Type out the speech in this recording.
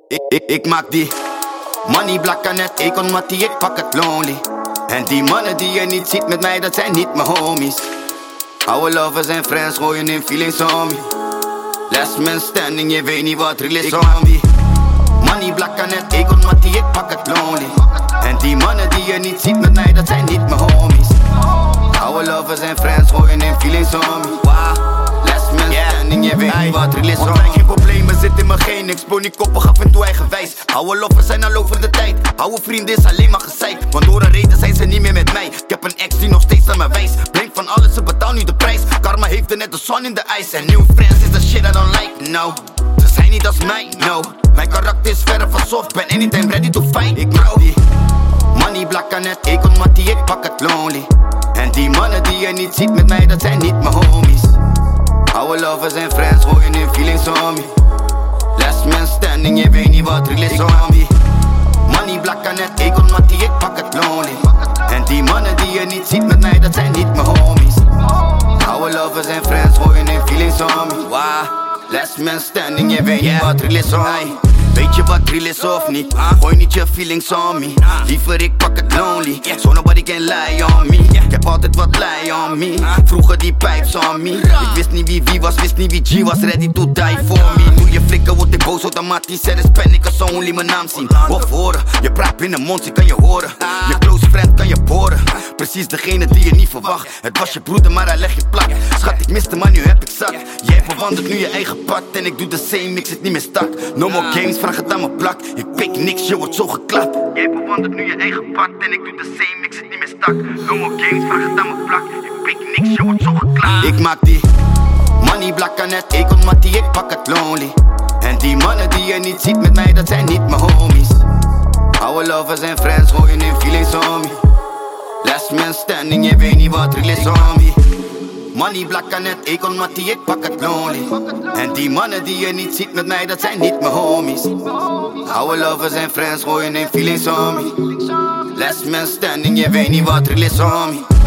Ik maak die money black aan het econ, mattie, ik pak het lonely. En die mannen die je niet ziet met mij, dat zijn niet mijn homies. Oude lovers en friends gooien in feelings on me. Last man standing, je weet niet wat real is on me. Money black aan het econ, mattie, ik pak het lonely. En die mannen die je niet ziet met mij, dat zijn niet mijn homies. Oude lovers en friends gooien in feelings on me. Last man standing, je weet niet wat real is on me. Geen problemen, zit in mijn geen. Ik spoor niet koppig af en toe eigenwijs. Oude lovers zijn al over de tijd. Oude vrienden is alleen maar gezeik. Want door een reden zijn ze niet meer met mij. Ik heb een ex die nog steeds aan me wijst. Blink van alles, ze betaalt nu de prijs. Karma heeft er net de zon in de ijs. En new friends is the shit I don't like, no. Ze zijn niet als mij, no. Mijn karakter is verre van soft. Ben anytime ready to fight. Ik maak die money black aan het econ, mattie, ik pak het lonely. En die mannen die je niet ziet met mij, dat zijn niet mijn homies. Oude lovers en friends gooien in feelings on me. Last man standing, je weet niet wat real is on me. Money black aan het econ, mattie, ik pak het lonely. En die mannen die je niet ziet met mij, dat zijn niet mijn homies. Oude lovers en friends gooien in feelings on me. Last man standing, je weet niet wat real is on me. Weet je wat real is of niet? Gooi niet je feelings on me. Liever ik pak het lonely, so nobody can lie on me. Ik heb altijd wat lie on me. Vroeger die pipes on me. Ik wist niet wie was, wist niet wie G was. Ready to die for me. Nu je flikker wordt ik boos automatisch. Er is panic als ze only mijn naam zien. Of horen, je praat binnen mond, ik kan je horen. Je close friend kan je boren. Precies degene die je niet verwacht. Het was je broeder, maar hij legt je plat. Schat, ik miste, maar nu heb ik zat. Jij verwandelt nu je eigen pad. En ik doe de same, ik zit niet meer stak. No more games, vraag het aan mijn plak. Ik pik niks, je wordt zo geklapt. Jij verwandelt nu je eigen pad. En ik doe de same, ik zit niet meer stak. No more games, vraag het aan mijn plak. Ik pik niks, je wordt zo geklapt. Ik maak die money black aan het econ, mattie, ik pak het lonely. En die mannen die je niet ziet met mij, dat zijn niet mijn homies. Oude lovers en friends gooien in feelings on me. Last man standing, je weet niet wat real is on me. Money black aan het econ, mattie, ik pak het lonely. En die mannen die je niet ziet met mij, dat zijn niet mijn homies. Oude lovers en friends gooien in feelings on me. Last man standing, je weet niet wat real is on me.